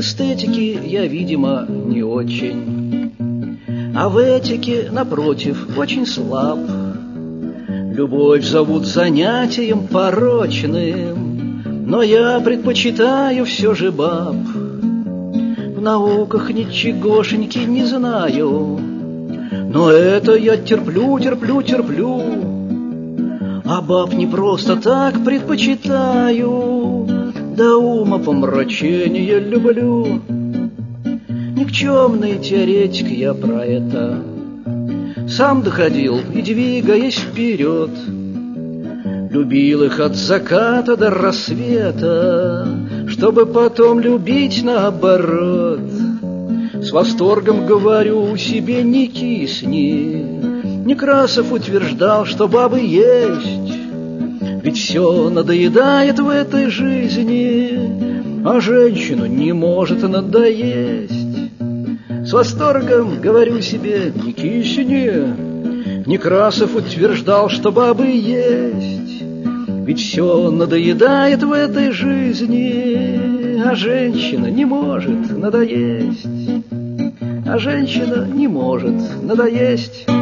эстетике я, видимо, не очень, а в этике, напротив, очень слаб. Любовь зовут занятием порочным, но я предпочитаю все же баб. В науках ничегошеньки не знаю, но это я терплю, а баб не просто так предпочитаю, до ума помрачения люблю. Никчемный теоретик я про это сам доходил и, двигаясь вперед, любил их от заката до рассвета, чтобы потом любить наоборот. С восторгом говорю себе: не кисни. Некрасов утверждал, что бабы есть, ведь все надоедает в этой жизни, а женщину не может надоесть. С восторгом говорю себе: не кисни. Некрасов утверждал, что бабы есть, ведь все надоедает в этой жизни, а женщина не может надоесть. А женщина не может надоесть.